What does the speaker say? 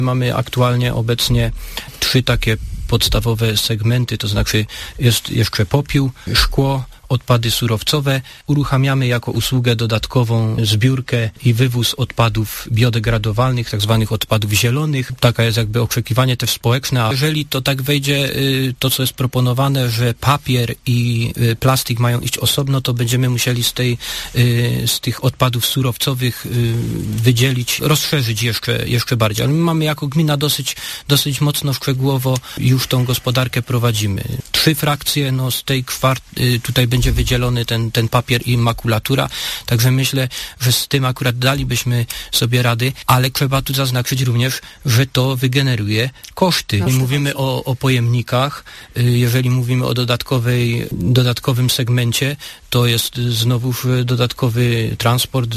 Mamy aktualnie obecnie 3 takie podstawowe segmenty, to znaczy jest jeszcze popiół, szkło, odpady surowcowe. Uruchamiamy jako usługę dodatkową zbiórkę i wywóz odpadów biodegradowalnych, tak zwanych odpadów zielonych. Taka jest jakby oczekiwanie też społeczne, a jeżeli to tak wejdzie, to co jest proponowane, że papier i plastik mają iść osobno, to będziemy musieli z tych odpadów surowcowych wydzielić, rozszerzyć jeszcze bardziej. Ale my mamy jako gmina dosyć mocno szczegółowo już tą gospodarkę prowadzimy. 3 frakcje, z tej tutaj będzie wydzielony ten papier i makulatura, także myślę, że z tym akurat dalibyśmy sobie rady, ale trzeba tu zaznaczyć również, że to wygeneruje koszty. Mówimy o pojemnikach, jeżeli mówimy o dodatkowym segmencie, to jest znowuż dodatkowy transport,